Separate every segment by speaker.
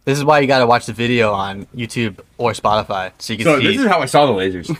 Speaker 1: This is why you got to watch the video on YouTube or Spotify so you can see.
Speaker 2: This is how I saw the lasers.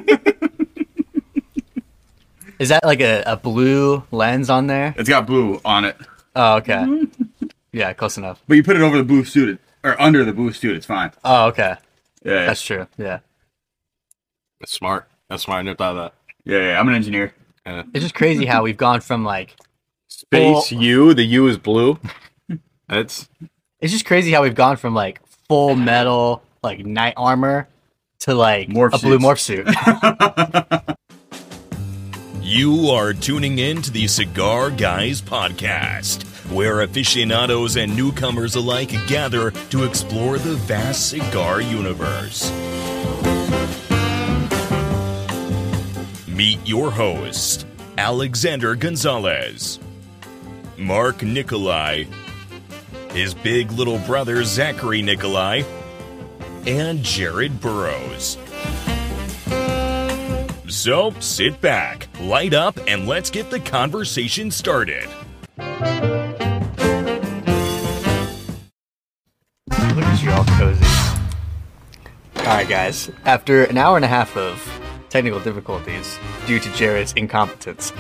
Speaker 1: Is that like a blue lens on there?
Speaker 2: It's got blue on it.
Speaker 1: Oh, okay. Yeah, close enough.
Speaker 2: But you put it over the boost suit, or under the boost suit, it's fine.
Speaker 1: Oh, okay.
Speaker 2: Yeah.
Speaker 1: That's true. Yeah.
Speaker 3: That's smart. That's smart. I never thought of that.
Speaker 2: Yeah, I'm an engineer.
Speaker 1: It's just crazy how we've gone from like
Speaker 3: Space U. The U is blue.
Speaker 1: It's just crazy how we've gone from like full metal like knight armor to like
Speaker 2: Morph
Speaker 1: a blue
Speaker 2: suits.
Speaker 1: morph suit.
Speaker 4: You are tuning in to the Cigar Guys podcast, where aficionados and newcomers alike gather to explore the vast cigar universe. Meet your host, Alexander Gonzalez, Mark Nikolai, his big little brother Zachary Nikolai, and Jared Burrows. So sit back, light up, and let's get the conversation started.
Speaker 1: Look at you all cozy. Alright guys, after an hour and a half of technical difficulties due to Jared's incompetence,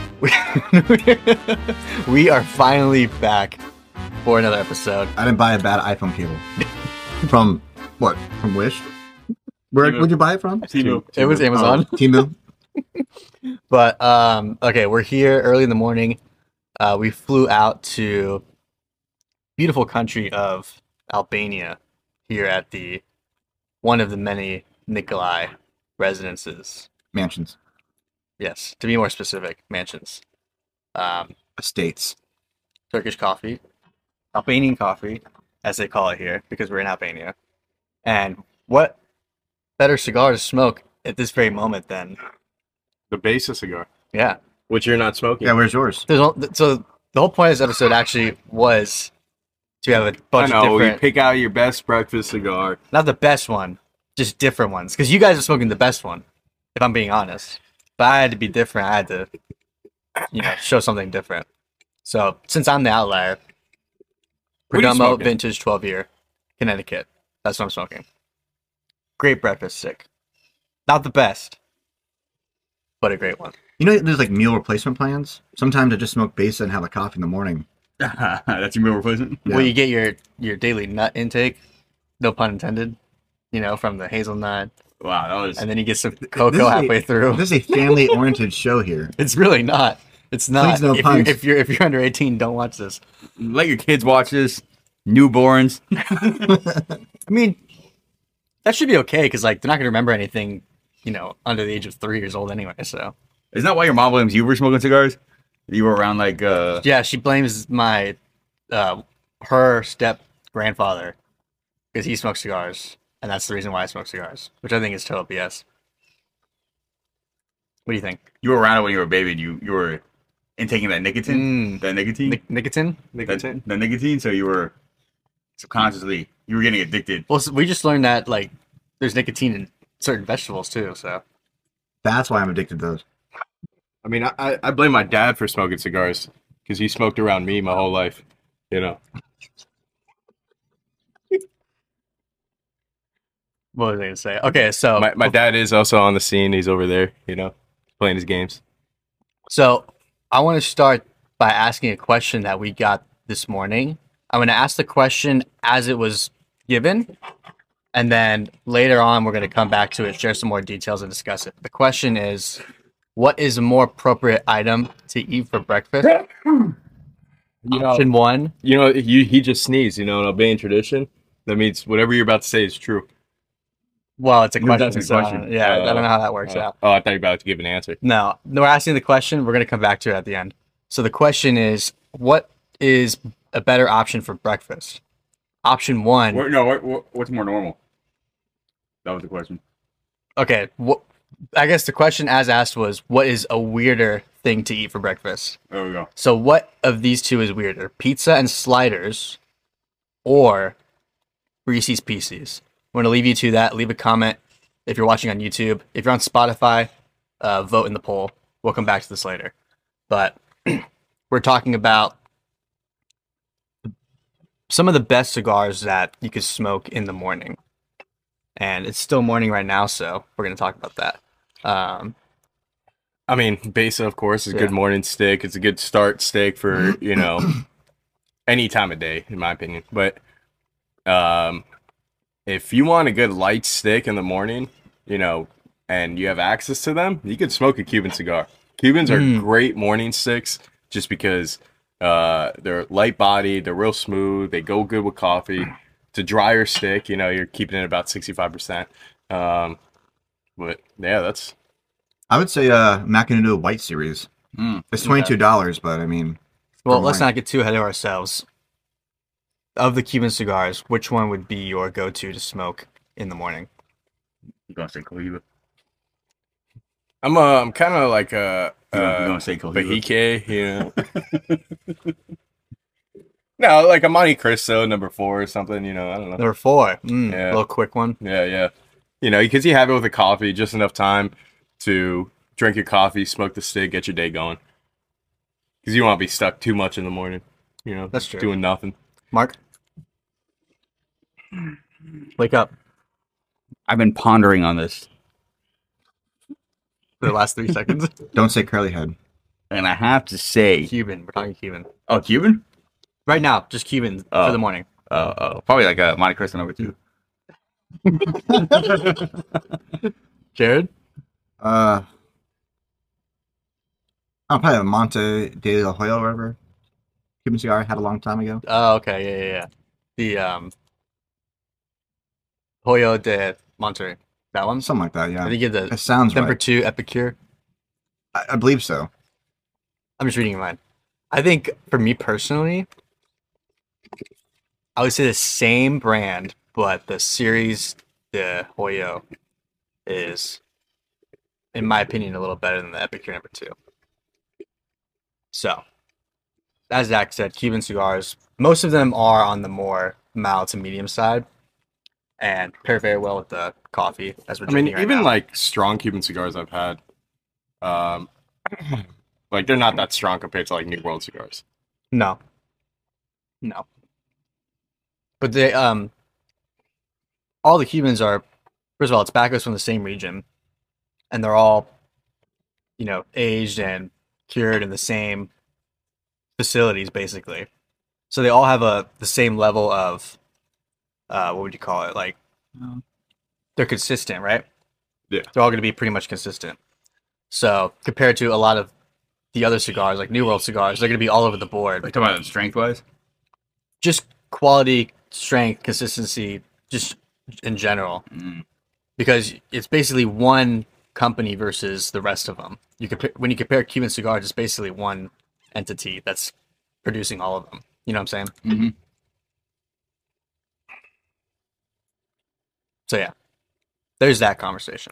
Speaker 1: we are finally back for another episode.
Speaker 5: I didn't buy a bad iPhone cable. From what? From Wish? Where'd you buy it from?
Speaker 2: Temu.
Speaker 1: It was Amazon.
Speaker 5: Temu.
Speaker 1: But okay, we're here early in the morning. We flew out to beautiful country of Albania here at the one of the many Nikolai residences.
Speaker 5: Mansions.
Speaker 1: Yes, to be more specific, mansions.
Speaker 5: Estates.
Speaker 1: Turkish coffee, Albanian coffee, as they call it here, because we're in Albania. And what better cigar to smoke at this very moment than
Speaker 3: The base of cigar,
Speaker 1: yeah.
Speaker 3: which you're not smoking.
Speaker 5: Yeah, where's yours?
Speaker 1: So the whole point of this episode actually was to have a
Speaker 3: I
Speaker 1: bunch of
Speaker 3: know. We
Speaker 1: different,
Speaker 3: pick out your best breakfast cigar.
Speaker 1: not the best one, just different ones. Because you guys are smoking the best one, if I'm being honest. But I had to be different. I had to, show something different. So since I'm the outlier,
Speaker 3: What are you
Speaker 1: Perdomo
Speaker 3: smoking?
Speaker 1: Vintage 12 year, Connecticut. That's what I'm smoking. Great breakfast stick. Not the best, but a great one.
Speaker 5: You know, there's like meal replacement plans. Sometimes I just smoke base and have a coffee in the morning.
Speaker 2: That's your meal replacement?
Speaker 5: Yeah.
Speaker 1: Well, you get your daily nut intake, no pun intended, from the hazelnut,
Speaker 2: Wow, that was...
Speaker 1: and then you get some
Speaker 5: This
Speaker 1: cocoa
Speaker 5: is a-
Speaker 1: halfway through.
Speaker 5: This is a family-oriented show here.
Speaker 1: It's really not. It's not.
Speaker 5: Please no
Speaker 1: if,
Speaker 5: puns.
Speaker 1: if you're under 18, don't watch this.
Speaker 2: Let your kids watch this. Newborns.
Speaker 1: I mean, that should be okay because they're not gonna remember anything, under the age of 3 years old anyway. So
Speaker 2: Isn't that why your mom blames you for smoking cigars? You were around
Speaker 1: yeah, she blames my her step grandfather because he smokes cigars, and that's the reason why I smoke cigars, which I think is total BS. What do you think?
Speaker 2: you were around it when you were a baby and you were intaking that nicotine? That nicotine?
Speaker 1: Nicotine?
Speaker 2: The nicotine, so you were subconsciously, you were getting addicted.
Speaker 1: Well, so we just learned that there's nicotine in certain vegetables too. So
Speaker 5: That's why I'm addicted to those.
Speaker 3: I mean, I blame my dad for smoking cigars because he smoked around me my whole life.
Speaker 1: what was I gonna say? Okay, so
Speaker 3: My dad is also on the scene. He's over there, playing his games.
Speaker 1: So I want to start by asking a question that we got this morning. I'm going to ask the question as it was given, and then later on we're going to come back to it, share some more details, and discuss it. The question is, what is a more appropriate item to eat for breakfast? Option one.
Speaker 3: He just sneezed. In Albanian tradition, that means whatever you're about to say is true.
Speaker 1: Well, it's a
Speaker 2: No,
Speaker 1: question.
Speaker 2: that's a
Speaker 1: So,
Speaker 2: question.
Speaker 1: yeah, I don't know how that works out.
Speaker 3: Oh, I thought you were about to give an answer.
Speaker 1: No, we're asking the question. We're going to come back to it at the end. So the question is, what is a better option for breakfast? Option one.
Speaker 2: What's more normal? That was the question.
Speaker 1: Okay, I guess the question as asked was, what is a weirder thing to eat for breakfast?
Speaker 2: There we go.
Speaker 1: So what of these two is weirder? Pizza and sliders or Reese's Pieces? I'm going to leave you to that. Leave a comment if you're watching on YouTube. If you're on Spotify, vote in the poll. We'll come back to this later. But we're talking about some of the best cigars that you could smoke in the morning. And it's still morning right now, so we're going to talk about that.
Speaker 3: I mean, Besa, of course, is a good
Speaker 1: Yeah.
Speaker 3: morning stick. It's a good start stick for, any time of day, in my opinion. But if you want a good light stick in the morning, and you have access to them, you could smoke a Cuban cigar. Cubans are great morning sticks just because they're light bodied, they're real smooth, they go good with coffee. It's a drier stick, you're keeping it about 65%. But yeah, that's
Speaker 5: I would say Macanudo White Series. It's $22, but I mean,
Speaker 1: Well,
Speaker 5: for
Speaker 1: let's
Speaker 5: mine.
Speaker 1: not get too ahead of ourselves. Of the Cuban cigars, which one would be your go-to to smoke in the morning?
Speaker 2: You gonna say Cohiba?
Speaker 3: I'm kind of like a
Speaker 2: You gonna say Cohiba?
Speaker 3: Bahique, No, like a Monte Cristo number 4 or something, I don't know.
Speaker 1: Number 4.
Speaker 3: Yeah.
Speaker 1: Little quick one.
Speaker 3: Yeah. Because you have it with a coffee, just enough time to drink your coffee, smoke the stick, get your day going. Because you don't want to be stuck too much in the morning,
Speaker 1: That's true.
Speaker 3: doing nothing.
Speaker 1: Mark? Wake up
Speaker 2: I've been pondering on this,
Speaker 1: for the last 3 seconds.
Speaker 5: Don't say curly head.
Speaker 2: and I have to say,
Speaker 1: Cuban. We're talking Cuban.
Speaker 2: oh, Cuban?
Speaker 1: Right now, just Cuban for
Speaker 2: Oh.
Speaker 1: the morning.
Speaker 2: Probably like a Monte Cristo number 2.
Speaker 1: Jared?
Speaker 5: I'll probably a Monte de la Hoya or whatever. Cuban cigar I had a long time ago.
Speaker 1: Oh, okay. Yeah. The Hoyo de Monterrey. That one?
Speaker 5: Something like that, yeah.
Speaker 1: I think you have
Speaker 5: It sounds
Speaker 1: the number
Speaker 5: right.
Speaker 1: 2 Epicure.
Speaker 5: I believe so.
Speaker 1: I'm just reading your mind. I think for me personally, I would say the same brand, but the series, the Hoyo, is, in my opinion, a little better than the Epicure number 2. So, as Zach said, Cuban cigars, most of them are on the more mild to medium side and pair very well with the coffee, as we're
Speaker 3: I mean,
Speaker 1: drinking right
Speaker 3: even
Speaker 1: now.
Speaker 3: like strong Cuban cigars I've had, like they're not that strong compared to like New World cigars.
Speaker 1: No. But they all the Cubans are, first of all, tobaccos from the same region, and they're all, aged and cured in the same facilities basically. So they all have the same level of what would you call it? Like they're consistent, right?
Speaker 3: Yeah.
Speaker 1: They're all going to be pretty much consistent. So compared to a lot of the other cigars, like New World cigars, they're going to be all over the board.
Speaker 2: Like talking about strength wise?
Speaker 1: Just quality, strength, consistency, just in general. Because it's basically one company versus the rest of them. When you compare Cuban cigars, it's basically one entity that's producing all of them. You know what I'm saying?
Speaker 2: Mm-hmm.
Speaker 1: So yeah, there's that conversation.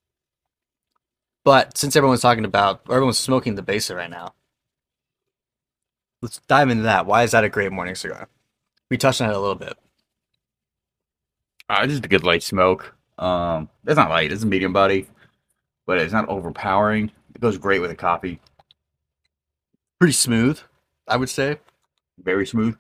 Speaker 1: But since everyone's smoking the Besa right now, let's dive into that. Why is that a great morning cigar? We touched on it a little bit.
Speaker 2: Just a good light smoke. It's not light, it's a medium body, but it's not overpowering. It goes great with a coffee.
Speaker 1: Pretty smooth, I would say.
Speaker 2: Very smooth.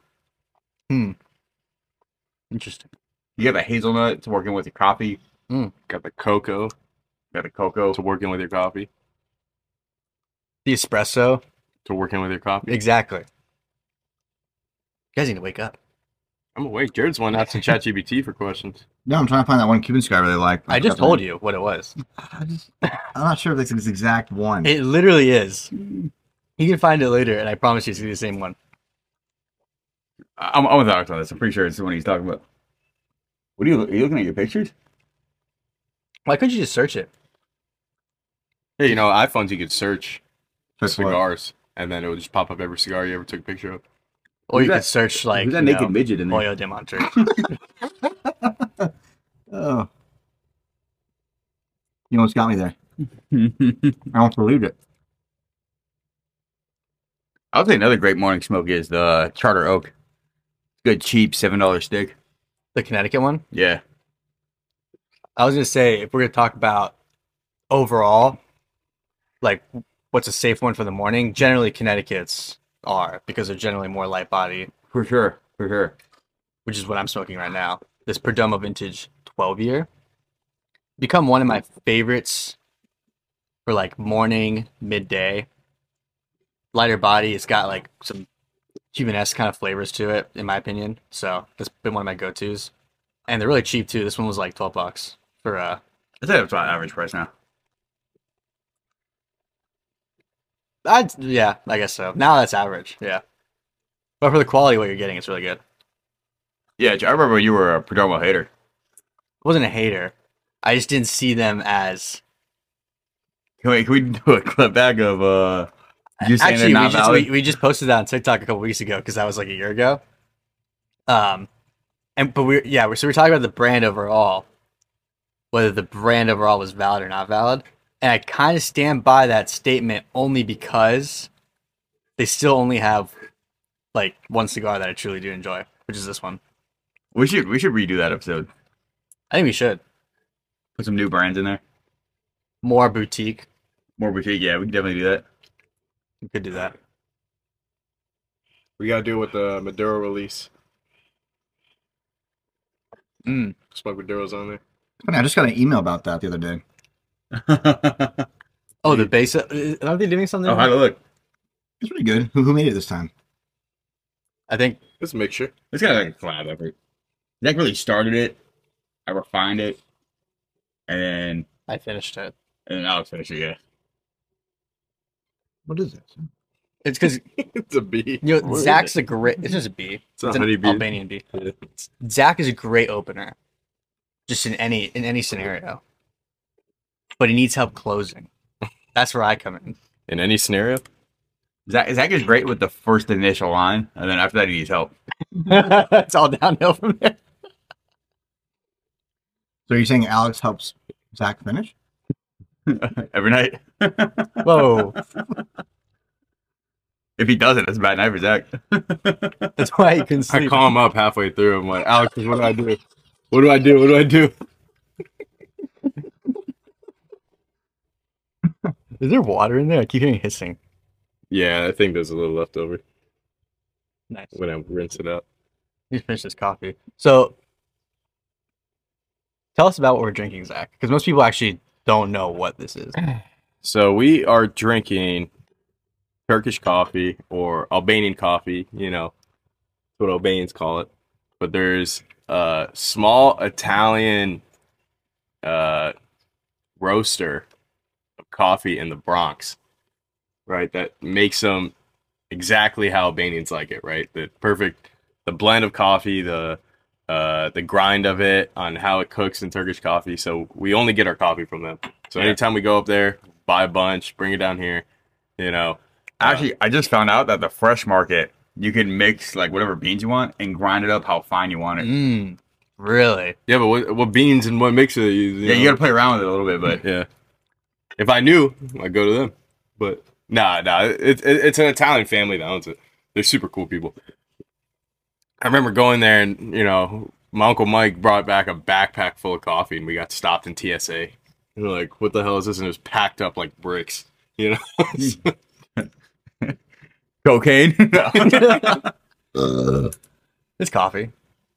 Speaker 1: Interesting.
Speaker 2: You got the hazelnut to working with your coffee.
Speaker 3: Got the cocoa
Speaker 2: Got the cocoa.
Speaker 3: to working with your coffee.
Speaker 1: The espresso.
Speaker 3: To working with your coffee.
Speaker 1: Exactly. You guys need to wake up.
Speaker 3: I'm awake. Jared's one asking ChatGPT for questions.
Speaker 5: No, I'm trying to find that one Cuban cigar I really like.
Speaker 1: I just told you what it was.
Speaker 5: I'm not sure if it's the exact one.
Speaker 1: It literally is. You can find it later, and I promise you it's the same one.
Speaker 2: I'm gonna talk about this. I'm pretty sure it's the one he's talking about. Are you looking at your pictures?
Speaker 1: Why couldn't you just search it?
Speaker 3: Hey, iPhones you could search
Speaker 5: Search what?
Speaker 3: cigars, and then it would just pop up every cigar you ever took a picture of.
Speaker 1: Or
Speaker 2: Who's
Speaker 1: you
Speaker 2: that?
Speaker 1: could search like
Speaker 2: Who's that naked midget in there?
Speaker 1: Hoyo de Monterrey.
Speaker 5: Oh. You almost got me there. I almost believed it.
Speaker 2: I'll say another great morning smoke is the Charter Oak. Good cheap $7 stick.
Speaker 1: The Connecticut one.
Speaker 2: Yeah.
Speaker 1: I was gonna say if we're gonna talk about overall, like what's a safe one for the morning, generally Connecticut's are because they're generally more light body.
Speaker 2: For sure. For sure.
Speaker 1: which is what I'm smoking right now, this Perdomo Vintage 12 year, become one of my favorites for like morning, midday. Lighter body. It's got like some Cuban-esque kind of flavors to it, in my opinion. So that's been one of my go-tos. And they're really cheap too. This one was like $12 for
Speaker 2: I'd say that's about average price now.
Speaker 1: yeah, I guess so. Now that's average, yeah. But for the quality of what you're getting, it's really good.
Speaker 2: Yeah, I remember you were a Perdomo hater.
Speaker 1: I wasn't a hater. I just didn't see them as
Speaker 2: Can we do a clip back of you saying they're
Speaker 1: actually
Speaker 2: not valid?
Speaker 1: we just posted that on TikTok a couple weeks ago because that was like a year ago. So we're talking about the brand overall, whether the brand overall was valid or not valid. And I kind of stand by that statement only because they still only have like one cigar that I truly do enjoy, which is this one.
Speaker 2: We should redo that episode.
Speaker 1: I think we should.
Speaker 2: Put some new brands in there.
Speaker 1: More boutique.
Speaker 2: More boutique, yeah, we can definitely do that.
Speaker 1: We could do that.
Speaker 3: We gotta do it with the Maduro release. Smoke Maduro's on there.
Speaker 5: Funny, I just got an email about that the other day.
Speaker 1: Oh, the base. Aren't they doing something?
Speaker 2: Oh, how'd it look?
Speaker 5: It's pretty good. Who made it this time?
Speaker 1: I think
Speaker 3: It's a mixture.
Speaker 2: It's kind of like a collab effort. Zach really started it. I refined it. And
Speaker 1: I finished it.
Speaker 2: then Alex finished it, yeah.
Speaker 5: What is this?
Speaker 1: It's because
Speaker 3: It's a B.
Speaker 2: What is
Speaker 1: Zach's a great. It's just a bee.
Speaker 3: It's a
Speaker 1: It's
Speaker 3: honey
Speaker 1: an
Speaker 3: bee.
Speaker 1: Albanian bee. Zach is a great opener, just in any scenario. But he needs help closing. That's where I come in.
Speaker 3: In any scenario?
Speaker 2: Zach is great with the first initial line, and then after that he needs help.
Speaker 1: It's all downhill from there.
Speaker 5: So you're saying Alex helps Zach finish?
Speaker 2: Every night.
Speaker 1: Whoa,
Speaker 2: If he doesn't, it's a bad night for Zach.
Speaker 1: that's why he couldn't
Speaker 3: I
Speaker 1: sleep.
Speaker 3: call him up halfway through. I'm like, Alex, what do I do? What do I do? What do I do?
Speaker 1: Is there water in there? I keep hearing hissing.
Speaker 3: Yeah, I think there's a little left over
Speaker 1: Nice.
Speaker 3: when I rinse it out.
Speaker 1: You finish this coffee. So, tell us about what we're drinking, Zach, because most people actually don't know what this is.
Speaker 3: So we are drinking Turkish coffee or Albanian coffee, you know, that's what Albanians call it. But there's a small Italian roaster of coffee in the Bronx, right? That makes them exactly how Albanians like it, right? The blend of coffee, the grind of it, on how it cooks in Turkish coffee. So we only get our coffee from them. So anytime we go up there, buy a bunch, bring it down here, you know.
Speaker 2: Actually, I just found out that the fresh market, you can mix like whatever beans you want and grind it up how fine you want it.
Speaker 1: Really?
Speaker 3: Yeah, but what beans and what mixer they use?
Speaker 2: Yeah, you gotta play around with it a little bit, but
Speaker 3: Yeah. If I knew, I'd go to them. But nah, it's an Italian family that owns it. They're super cool people. I remember going there and, you know, my Uncle Mike brought back a backpack full of coffee and we got stopped in TSA. And we're like, what the hell is this? And it was packed up like bricks, you know?
Speaker 2: cocaine.
Speaker 1: It's coffee.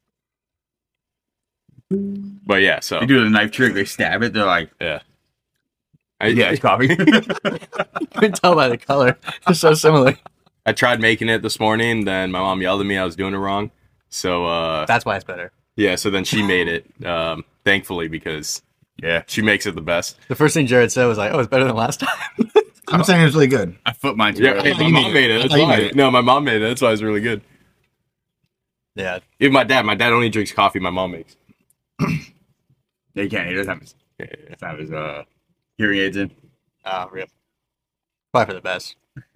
Speaker 3: But yeah, so
Speaker 2: They do the knife trick, they stab it, they're like,
Speaker 3: yeah,
Speaker 2: it's coffee.
Speaker 1: You can tell by the color. They're so similar.
Speaker 3: I tried making it this morning. Then my mom yelled at me I was doing it wrong. So
Speaker 1: That's why it's better.
Speaker 3: yeah, so then she made it. Thankfully, because
Speaker 2: Yeah,
Speaker 3: she makes it the best.
Speaker 1: The first thing Jared said was like, "Oh, it's better than last time."
Speaker 5: I'm saying it's really good.
Speaker 2: I flip mine too.
Speaker 3: Yeah, hey, my mom made it. That's
Speaker 5: thought you
Speaker 3: why.
Speaker 5: made it.
Speaker 3: No, my mom made it. That's why it's really good.
Speaker 1: Yeah.
Speaker 3: Even my dad only drinks coffee my mom makes.
Speaker 2: He can't. He doesn't have his, hearing aids in.
Speaker 1: Real. Probably for the best.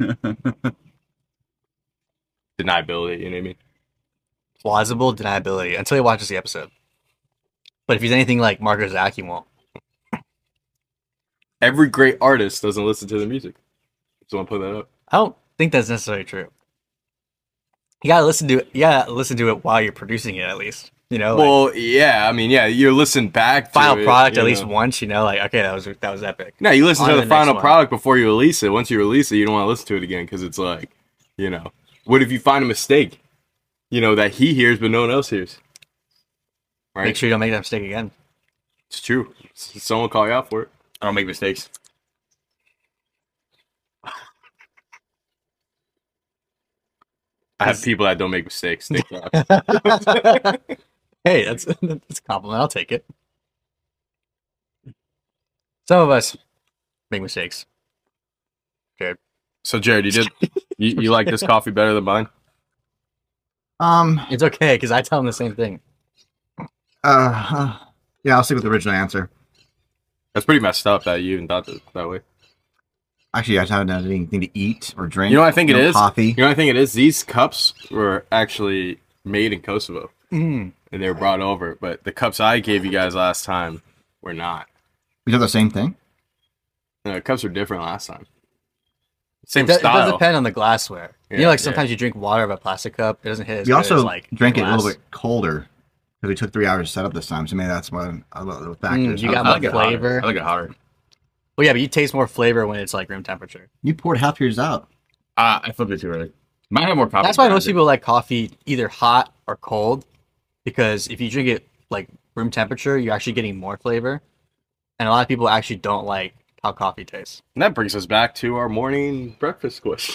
Speaker 3: Deniability, you know what I mean?
Speaker 1: Plausible deniability until he watches the episode. But if he's anything like Marco Zach, he won't.
Speaker 3: Every great artist doesn't listen to the music. Just want to put that up.
Speaker 1: I don't think that's necessarily true. You gotta listen to it. You gotta listen to it while you're producing it, at least. You know, like,
Speaker 3: Well, yeah, I mean, yeah, you listen back to
Speaker 1: final
Speaker 3: it,
Speaker 1: product
Speaker 3: you
Speaker 1: at least
Speaker 3: know.
Speaker 1: once. You know, like okay, that was epic.
Speaker 3: No, you listen
Speaker 1: On
Speaker 3: to
Speaker 1: to
Speaker 3: the
Speaker 1: the next
Speaker 3: final
Speaker 1: one.
Speaker 3: product before you release it. Once you release it, you don't want to listen to it again because it's like, you know, what if you find a mistake? that he hears but no one else hears. Right?
Speaker 1: Make sure you don't make that mistake again.
Speaker 3: It's true. Someone call you out for it.
Speaker 2: I don't make mistakes.
Speaker 3: I have people that don't make mistakes. Nick Fox.
Speaker 1: Hey, that's a compliment. I'll take it. Some of us make mistakes. Jared.
Speaker 3: So Jared, you like this coffee better than mine?
Speaker 1: It's okay because I tell him the same thing.
Speaker 5: Yeah, I'll stick with the original answer.
Speaker 3: That's pretty messed up that you even thought that way.
Speaker 5: Actually, I haven't had anything to eat or drink.
Speaker 3: You know what I think it is?
Speaker 5: Coffee.
Speaker 3: You know what I think it is? These cups were actually made in Kosovo.
Speaker 1: Mm.
Speaker 3: And they were brought over. But the cups I gave you guys last time were not.
Speaker 5: Is that the same thing?
Speaker 3: No, the cups were different last time. Same
Speaker 1: It does
Speaker 3: style.
Speaker 1: depend on the glassware.
Speaker 3: Yeah,
Speaker 1: Like sometimes you drink water out of a plastic cup. It doesn't hit as
Speaker 5: We
Speaker 1: good
Speaker 5: also
Speaker 1: as like
Speaker 5: drank it a
Speaker 1: glass.
Speaker 5: little bit colder because we took 3 hours to set up this time. So maybe that's one of the factors.
Speaker 1: you got
Speaker 2: I
Speaker 1: more
Speaker 2: like it hotter.
Speaker 1: flavor.
Speaker 2: I like it hotter.
Speaker 1: Well, yeah, but you taste more flavor when it's like room temperature.
Speaker 5: You poured half yours out.
Speaker 2: I flipped it too early. Might have more coffee.
Speaker 1: That's why
Speaker 2: behind
Speaker 1: most
Speaker 2: it.
Speaker 1: people like coffee either hot or cold, because if you drink it like room temperature, you're actually getting more flavor. And a lot of people actually don't like how coffee tastes.
Speaker 3: And that brings us back to our morning breakfast question.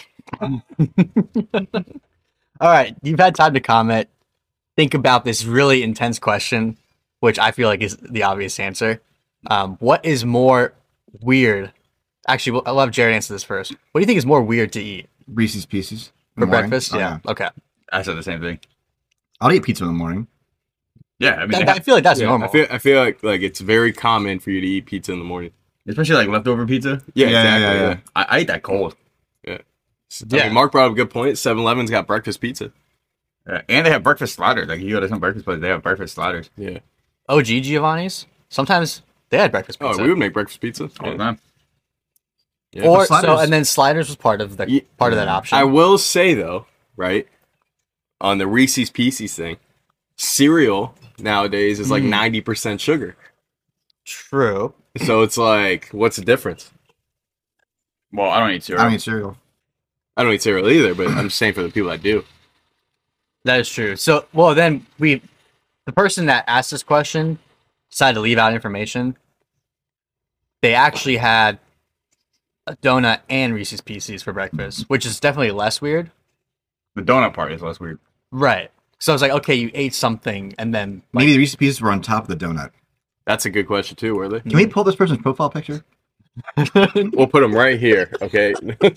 Speaker 1: All right, you've had time to comment. Think about this really intense question, which I feel like is the obvious answer. What is more weird? Actually, I'll have Jared answer this first. What do you think is more weird to eat
Speaker 5: Reese's Pieces. in
Speaker 1: for
Speaker 5: the morning.
Speaker 1: breakfast?
Speaker 5: Oh,
Speaker 1: Yeah. Okay.
Speaker 2: I said the same thing.
Speaker 5: I'll eat pizza in the morning.
Speaker 2: Yeah, I mean,
Speaker 1: I feel like that's
Speaker 3: Yeah,
Speaker 1: normal.
Speaker 3: I feel like it's very common for you to eat pizza in the morning.
Speaker 2: especially like leftover pizza.
Speaker 3: Yeah,
Speaker 5: Yeah,
Speaker 3: exactly.
Speaker 5: yeah, yeah.
Speaker 2: I eat that cold.
Speaker 3: I
Speaker 1: Yeah.
Speaker 3: mean, Mark brought up a good point. 7-Eleven's got breakfast pizza.
Speaker 2: Yeah, and they have breakfast sliders. Like you go to some breakfast place, they have breakfast sliders
Speaker 3: Yeah.
Speaker 1: OG Giovanni's. Sometimes they had breakfast pizza.
Speaker 2: Oh,
Speaker 3: We would make breakfast pizza.
Speaker 2: all the
Speaker 3: Yeah.
Speaker 2: time.
Speaker 3: Yeah.
Speaker 1: Or
Speaker 5: The sliders-
Speaker 1: so, and then sliders was part of that option.
Speaker 3: I will say though, right, on the Reese's Pieces thing, cereal nowadays is like 90% sugar.
Speaker 1: True.
Speaker 3: So it's like, what's the difference?
Speaker 2: Well, I don't eat cereal.
Speaker 5: I don't eat cereal.
Speaker 3: I don't eat cereal either, but I'm just saying for the people that do.
Speaker 1: That is true. So, well, then the person that asked this question decided to leave out information. They actually had a donut and Reese's Pieces for breakfast, which is definitely less weird.
Speaker 2: The donut part is less weird.
Speaker 1: Right. So I was like, okay, you ate something and then like,
Speaker 5: Maybe the Reese's Pieces were on top of the donut.
Speaker 3: That's a good question too, were they?
Speaker 5: Can we pull this person's profile picture?
Speaker 3: We'll put them right here, okay?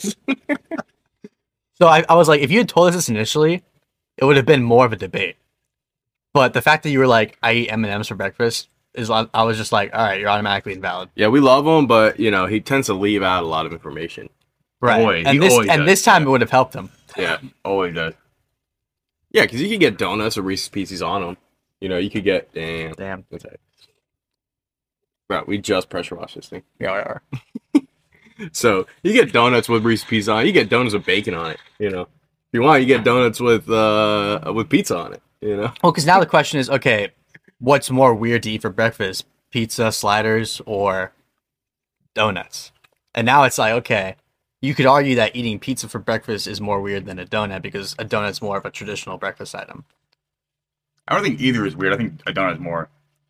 Speaker 1: So I was like, if you had told us this initially, it would have been more of a debate. But the fact that you were like, I eat M&Ms for breakfast is, I was just like, all right, you're automatically invalid.
Speaker 3: Yeah, we love him, but he tends to leave out a lot of information.
Speaker 1: Right.
Speaker 2: Always.
Speaker 1: And
Speaker 2: He
Speaker 1: this
Speaker 2: always
Speaker 1: and
Speaker 2: does.
Speaker 1: this time it would have helped him.
Speaker 3: Yeah,
Speaker 2: Always does.
Speaker 3: yeah, because you could get donuts or Reese's Pieces on them. You could get
Speaker 1: Damn.
Speaker 3: Okay. Bro, we just pressure washed this thing.
Speaker 1: Yeah, we are.
Speaker 3: So you get donuts with Reese's Pieces on it. You get donuts with bacon on it. If you want, you get donuts with pizza on it.
Speaker 1: Well, because now the question is, okay, what's more weird to eat for breakfast? Pizza, sliders, or donuts? And now it's like, okay, you could argue that eating pizza for breakfast is more weird than a donut because a donut's more of a traditional breakfast item.
Speaker 2: I don't think either is weird. I think a donut is more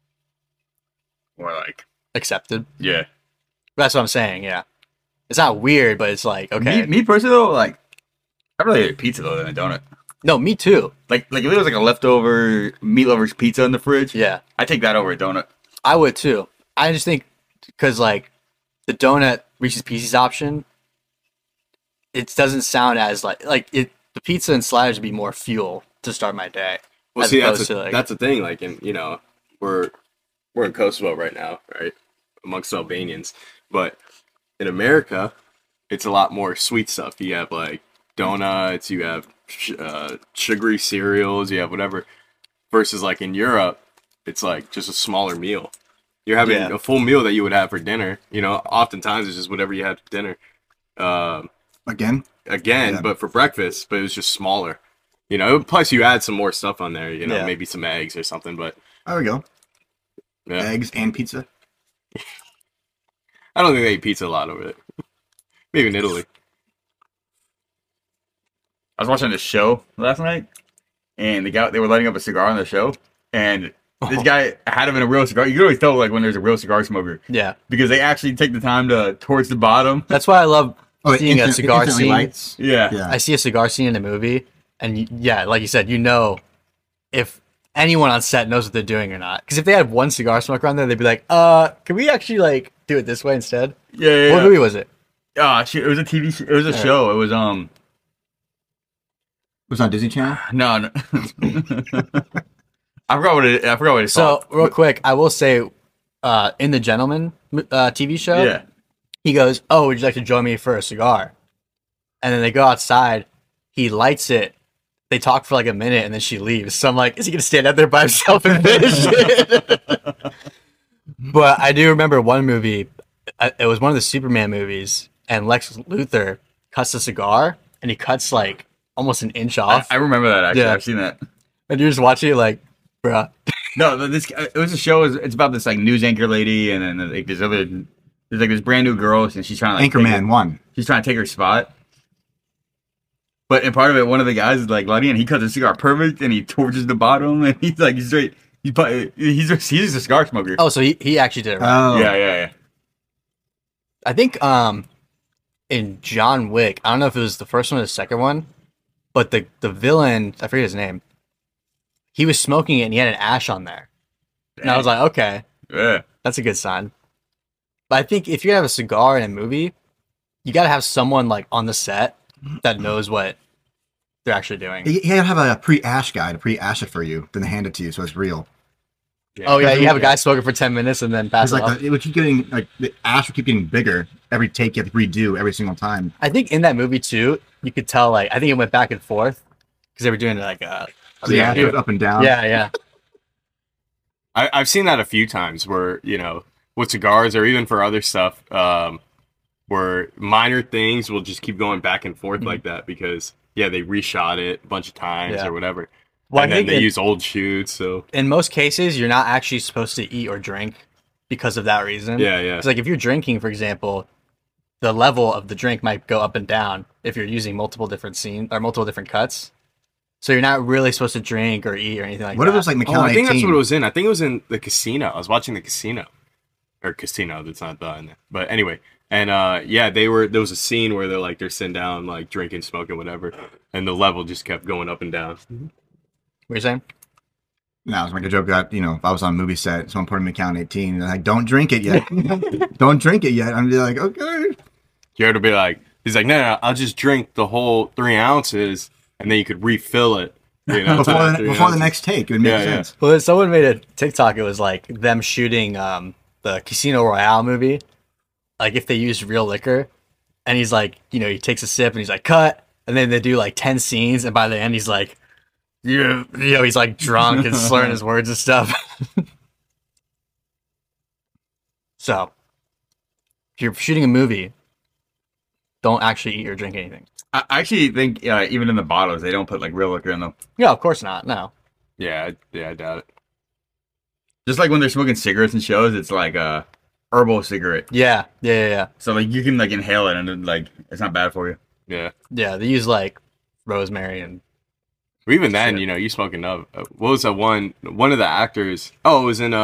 Speaker 2: like,
Speaker 1: Accepted.
Speaker 2: yeah.
Speaker 1: That's what I'm saying, yeah. It's not weird, but it's like, okay.
Speaker 2: Me personally though, like, I'd rather eat a pizza though than a donut.
Speaker 1: No, me too.
Speaker 2: Like if there was like a leftover meat lovers pizza in the fridge,
Speaker 1: Yeah,
Speaker 2: I take that over a donut.
Speaker 1: I would too. I just think because like the donut Reese's Pieces option, it doesn't sound as like it. The pizza and sliders would be more fuel to start my day.
Speaker 3: Well,
Speaker 1: as
Speaker 3: see,
Speaker 1: opposed to, like-
Speaker 3: that's the thing. Like, we're in Kosovo right now, right, amongst Albanians, but in America, it's a lot more sweet stuff. You have like donuts, you have sugary cereals, you have whatever. Versus like in Europe, it's like just a smaller meal. You're having
Speaker 1: Yeah.
Speaker 3: a full meal that you would have for dinner. Oftentimes it's just whatever you had for dinner.
Speaker 5: Again? Yeah.
Speaker 3: But for breakfast, but it was just smaller. Plus you add some more stuff on there.
Speaker 1: Yeah.
Speaker 3: Maybe some eggs or something. But
Speaker 5: There we go.
Speaker 3: yeah,
Speaker 5: Eggs and pizza.
Speaker 3: I don't think they eat pizza a lot over there. Maybe in Italy.
Speaker 2: I was watching this show last night, and they were lighting up a cigar on the show, and this guy had him in a real cigar. You can always tell like when there's a real cigar smoker.
Speaker 1: Yeah.
Speaker 2: Because they actually take the time to towards the bottom.
Speaker 1: That's why I love seeing a cigar
Speaker 5: instantly
Speaker 1: scene.
Speaker 5: lights.
Speaker 2: Yeah.
Speaker 5: Yeah.
Speaker 1: I see a cigar scene in a movie, and yeah, like you said, if anyone on set knows what they're doing or not. Because if they had one cigar smoker on there, they'd be like, can we actually like do it this way instead?
Speaker 2: Yeah.
Speaker 1: What movie was it?
Speaker 2: Shoot, it was a TV. It was a show. It was
Speaker 5: It was on Disney Channel.
Speaker 2: no. I forgot what it's
Speaker 1: So
Speaker 2: called.
Speaker 1: real quick, I will say, in the Gentleman TV show,
Speaker 2: Yeah.
Speaker 1: he goes, "Oh, would you like to join me for a cigar?" And then they go outside. He lights it. They talk for like a minute, and then she leaves. So I'm like, is he gonna stand out there by himself and finish it? But I do remember one movie. It was one of the Superman movies, and Lex Luthor cuts a cigar, and he cuts like almost an inch off.
Speaker 2: I remember that actually.
Speaker 1: Yeah.
Speaker 2: I've seen that.
Speaker 1: And you're just watching it like, bruh.
Speaker 2: No, it was a show. It's about this like news anchor lady, and then like there's like this brand new girl, and she's trying to like,
Speaker 5: Anchorman 1.
Speaker 2: she's trying to take her spot. But in part of it, one of the guys is like lighting, and he cuts a cigar perfect, and he torches the bottom, and he's like he's a cigar smoker.
Speaker 1: Oh, so he actually did it right.
Speaker 5: Oh.
Speaker 2: Yeah.
Speaker 1: I think in John Wick, I don't know if it was the first one or the second one, but the villain, I forget his name, he was smoking it and he had an ash on there. And I was like, okay,
Speaker 2: Yeah.
Speaker 1: that's a good sign. But I think if you have a cigar in a movie, you got to have someone like on the set that knows what they're actually doing.
Speaker 5: You gotta have a pre-ash guy to pre-ash it for you, then hand it to you so it's real.
Speaker 1: Oh yeah, you have a guy smoking for 10 minutes and then pass
Speaker 5: It's
Speaker 1: it off.
Speaker 5: like it would keep getting like the ash would keep getting bigger every take. You have to redo every single time.
Speaker 1: I think in that movie too, you could tell like I think it went back and forth because they were doing like
Speaker 5: So the ash goes up and down.
Speaker 1: yeah.
Speaker 3: I've seen that a few times where, with cigars or even for other stuff, where minor things will just keep going back and forth like that because, they reshot it a bunch of times
Speaker 1: Yeah.
Speaker 3: or whatever.
Speaker 1: Well,
Speaker 3: And
Speaker 1: I
Speaker 3: then
Speaker 1: think
Speaker 3: they use old shoots, so...
Speaker 1: in most cases, you're not actually supposed to eat or drink because of that reason.
Speaker 3: Yeah.
Speaker 1: It's like if you're drinking, for example, the level of the drink might go up and down if you're using multiple different scenes or multiple different cuts. So you're not really supposed to drink or eat or anything like
Speaker 5: What
Speaker 1: that.
Speaker 5: if it was like
Speaker 3: Oh,
Speaker 5: McAllen
Speaker 3: I think that's
Speaker 5: 18?
Speaker 3: what it was in. I think it was in the casino. I was watching the casino. Or casino, that's not the in there. But anyway. And there was a scene where they're sitting down, like drinking, smoking, whatever. And the level just kept going up and down.
Speaker 1: What are you saying?
Speaker 5: No, it's like a joke that, if I was on a movie set, someone put me McAllen 18, and they're like, don't drink it yet. Don't drink it yet. I'm like, okay.
Speaker 3: You had to be like, he's like, no, I'll just drink the whole 3 ounces and then you could refill it.
Speaker 5: Before the next take, it would make
Speaker 3: Yeah, yeah.
Speaker 5: sense.
Speaker 1: Well, someone made a TikTok. It was like them shooting the Casino Royale movie. Like if they used real liquor, and he's like, he takes a sip and he's like, cut, and then they do like 10 scenes, and by the end he's like, he's like drunk and slurring his words and stuff. So, if you're shooting a movie, don't actually eat or drink anything.
Speaker 2: I actually think even in the bottles they don't put like real liquor in them.
Speaker 1: Yeah, of course not. No.
Speaker 3: Yeah, I doubt it.
Speaker 2: Just like when they're smoking cigarettes in shows, it's like a herbal cigarette.
Speaker 1: Yeah.
Speaker 2: So like you can like inhale it and then, like it's not bad for you.
Speaker 3: Yeah.
Speaker 1: Yeah, they use like rosemary and
Speaker 3: Or even then,
Speaker 1: Shit.
Speaker 3: you smoking up. What was that one of the actors? Oh, it was in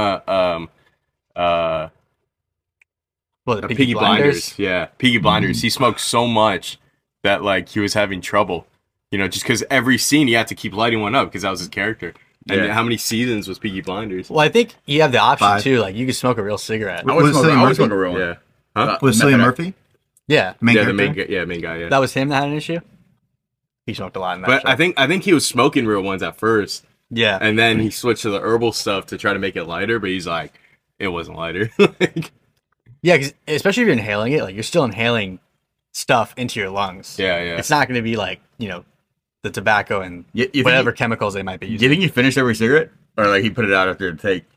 Speaker 1: the
Speaker 3: Peaky Blinders. Yeah, Peaky Blinders. He smoked so much that like he was having trouble. Just because every scene he had to keep lighting one up because that was his character. And
Speaker 2: Yeah.
Speaker 3: how many seasons was Peaky Blinders?
Speaker 1: Well, I think you have the option
Speaker 5: 5.
Speaker 1: too. Like you can smoke a real cigarette.
Speaker 2: I would
Speaker 5: Was
Speaker 2: smoke,
Speaker 5: Cillian
Speaker 2: I would
Speaker 5: Murphy?
Speaker 2: smoke a real one.
Speaker 3: Yeah. Huh?
Speaker 5: Was Cillian Murphy?
Speaker 1: Yeah,
Speaker 5: The main
Speaker 3: Yeah, the
Speaker 5: character?
Speaker 3: main guy. Yeah.
Speaker 1: that was him that had an issue. He smoked a lot in that.
Speaker 3: But
Speaker 1: show.
Speaker 3: I think he was smoking real ones at first,
Speaker 1: yeah,
Speaker 3: and then he switched to the herbal stuff to try to make it lighter. But he's like, it wasn't lighter. Like,
Speaker 1: yeah, 'cause especially if you're inhaling it, like you're still inhaling stuff into your lungs.
Speaker 3: yeah.
Speaker 1: It's not going to be like the tobacco and
Speaker 2: You think
Speaker 1: whatever chemicals they might be
Speaker 2: Do you
Speaker 1: using.
Speaker 2: think he finished every cigarette, or like he put it out after the take?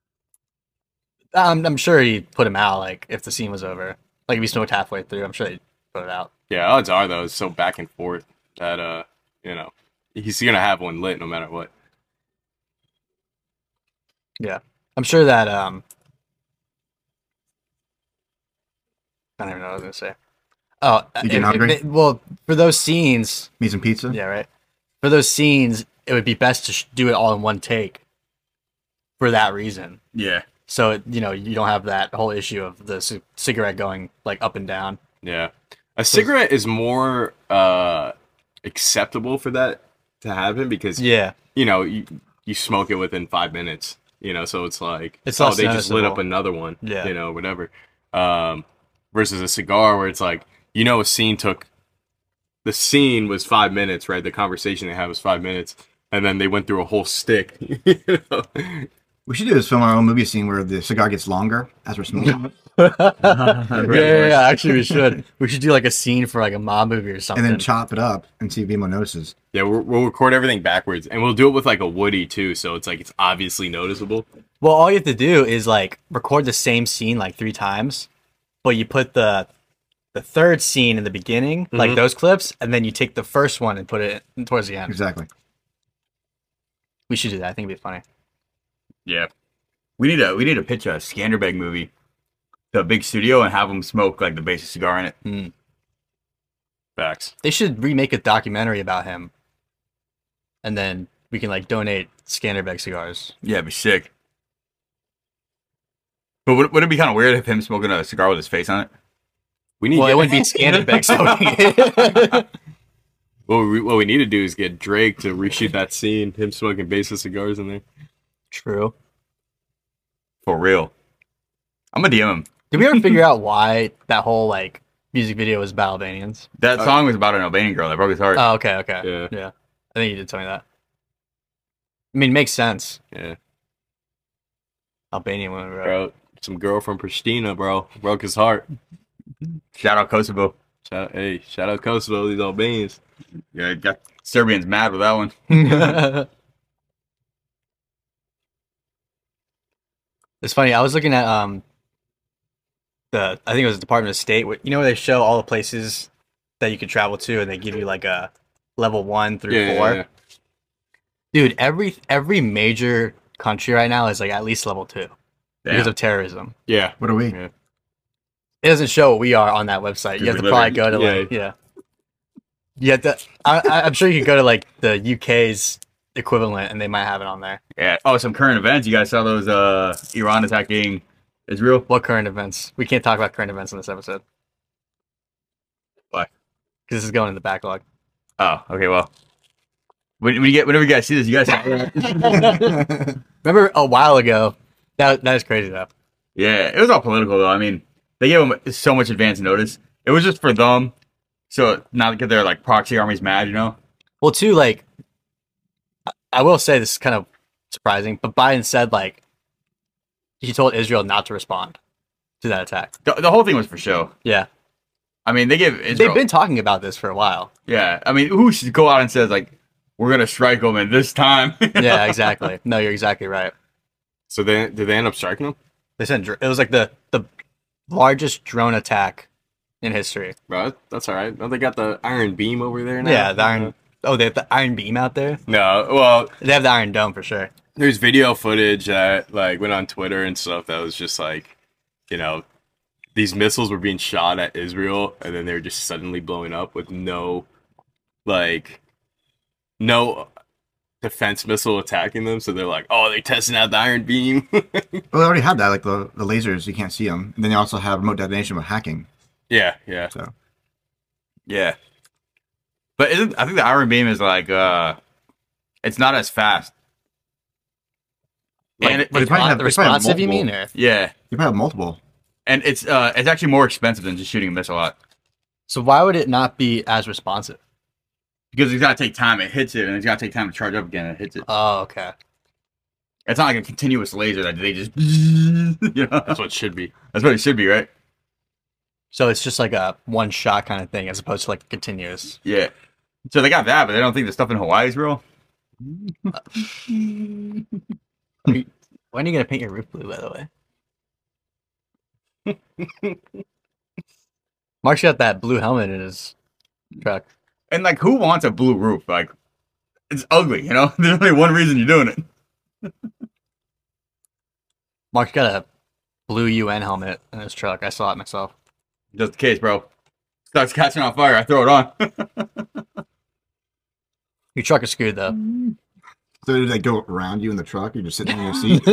Speaker 1: I'm sure he put him out like if the scene was over. Like if he smoked halfway through, I'm sure he put it out.
Speaker 3: Yeah, odds are though it's so back and forth that he's gonna have one lit no matter what.
Speaker 1: I'm sure that I don't even know what I was gonna say. Oh,
Speaker 5: You getting hungry?
Speaker 1: well, for those scenes,
Speaker 5: Need some pizza?
Speaker 1: yeah, right. For those scenes, it would be best to do it all in one take for that reason.
Speaker 2: Yeah.
Speaker 1: So, you know, you don't have that whole issue of the cigarette going like up and down.
Speaker 3: Yeah. A cigarette is more acceptable for that to happen because,
Speaker 1: Yeah.
Speaker 3: you know, you smoke it within 5 minutes, you know, so it's like,
Speaker 1: It's
Speaker 3: oh,
Speaker 1: less
Speaker 3: they just lit up
Speaker 1: noticeable.
Speaker 3: another one,
Speaker 1: Yeah.
Speaker 3: you know, whatever. Versus a cigar where it's like, you know, the scene was 5 minutes, right? The conversation they had was 5 minutes, and then they went through a whole stick. You know?
Speaker 5: We should do this film our own movie scene where the cigar gets longer as we're smoking,
Speaker 1: Yeah. Actually, we should. We should do like a scene for like a mob movie or something.
Speaker 5: and then chop it up and see if anyone notices.
Speaker 3: Yeah, we'll record everything backwards, and we'll do it with like a Woody too, so it's like it's obviously noticeable.
Speaker 1: Well, all you have to do is like record the same scene like 3 times, but you put the third scene in the beginning, like those clips, and then you take the first one and put it towards the end.
Speaker 5: Exactly.
Speaker 1: We should do that. I think it'd be funny.
Speaker 2: Yeah. We need to pitch a Skanderbeg movie to a big studio and have them smoke like the basic cigar in it.
Speaker 3: Facts.
Speaker 1: They should remake a documentary about him, and then we can like donate Skanderbeg cigars.
Speaker 2: Yeah, it'd be sick. But would it be kind of weird if him smoking a cigar with his face on it?
Speaker 3: We need.
Speaker 1: Well, it wouldn't be Skanderbeg smoking it.
Speaker 3: What we need to do is get Drake to reshoot that scene, him smoking basic cigars in there.
Speaker 1: True.
Speaker 2: For real. I'm gonna DM him.
Speaker 1: Did we ever figure out why that whole like music video was about Albanians?
Speaker 2: That song was about an Albanian girl that broke his heart.
Speaker 1: Oh, okay.
Speaker 3: Yeah.
Speaker 1: I think you did tell me that. I mean, it makes sense.
Speaker 3: Yeah,
Speaker 1: Albanian women, bro.
Speaker 3: bro. Some girl from Pristina, bro, broke his heart.
Speaker 2: Shout out Kosovo.
Speaker 3: Shout out Kosovo, these Albanians.
Speaker 2: Yeah, got Serbians mad with that one.
Speaker 1: It's funny. I was looking at I think it was the Department of State. You know where they show all the places that you could travel to, and they give you like a level 1 through 4.
Speaker 3: Yeah.
Speaker 1: Dude, every major country right now is like at least level 2 because
Speaker 2: Damn.
Speaker 1: of terrorism.
Speaker 3: Yeah.
Speaker 5: What are we?
Speaker 3: Yeah.
Speaker 1: It doesn't show what we are on that website. You have to
Speaker 2: we
Speaker 1: probably
Speaker 2: live
Speaker 1: go to
Speaker 3: yeah.
Speaker 1: like You have to. I'm sure you could go to like the UK's equivalent, and they might have it on there.
Speaker 2: Yeah. Oh, some current events. You guys saw those Iran attacking Israel?
Speaker 1: What current events? We can't talk about current events in this episode.
Speaker 2: Why?
Speaker 1: Because this is going in the backlog.
Speaker 2: Oh, okay, well. Whenever you guys see this, you guys
Speaker 1: Remember a while ago? That is crazy though.
Speaker 2: Yeah, it was all political though. I mean, they gave them so much advance notice. It was just for them, so not to get their like proxy armies mad, you know?
Speaker 1: Well, too, like, I will say this is kind of surprising, but Biden said like he told Israel not to respond to that attack.
Speaker 2: The whole thing was for show.
Speaker 1: Yeah,
Speaker 2: I mean, they give Israel.
Speaker 1: they've been talking about this for a while.
Speaker 2: Yeah, I mean, who should go out and says like, we're gonna strike them at this time?
Speaker 1: Yeah, exactly. No, you're exactly right.
Speaker 3: So did they end up striking him?
Speaker 1: They sent it was like the largest drone attack in history.
Speaker 3: Bro, that's all right. Oh, they got the Iron Beam over there now.
Speaker 1: Yeah, the iron. Oh, they have the Iron Beam out there.
Speaker 3: No, well,
Speaker 1: They have the Iron Dome for sure.
Speaker 3: there's video footage that like went on Twitter and stuff that was just like, you know, these missiles were being shot at Israel and then they were just suddenly blowing up with no defense missile attacking them. So they're like, oh, they're testing out the Iron Beam.
Speaker 5: Well, they already have that, like the lasers, you can't see them. And then they also have remote detonation with hacking.
Speaker 3: yeah.
Speaker 5: So
Speaker 2: Yeah, but I think the Iron Beam is like it's not as fast. And
Speaker 5: but they probably have-
Speaker 1: The
Speaker 5: they probably have
Speaker 1: responsive, you mean?
Speaker 5: multiple.
Speaker 1: Or?
Speaker 2: yeah,
Speaker 5: you probably have multiple.
Speaker 2: and it's actually more expensive than just shooting a missile out
Speaker 1: So why would it not be as responsive?
Speaker 2: because it's gotta take time. It hits it, and it's gotta take time to charge up again. And it hits it.
Speaker 1: Oh, okay.
Speaker 2: It's not like a continuous laser that they just you know.
Speaker 3: That's what it should be.
Speaker 2: That's what it should be, right?
Speaker 1: So it's just like a one shot kind of thing, as opposed to like a continuous.
Speaker 2: Yeah. So they got that, but they don't think the stuff in Hawaii is real.
Speaker 1: When are you gonna paint your roof blue, by the way? Mark's got that blue helmet in his truck.
Speaker 2: And like, who wants a blue roof? Like, it's ugly, you know. There's only one reason you're doing it.
Speaker 1: Mark's got a blue UN helmet in his truck. I saw it myself.
Speaker 2: Just in case, bro. Starts catching on fire, I throw it on.
Speaker 1: Your truck is screwed though.
Speaker 5: So did they go around you in the truck? You're just sitting in your seat.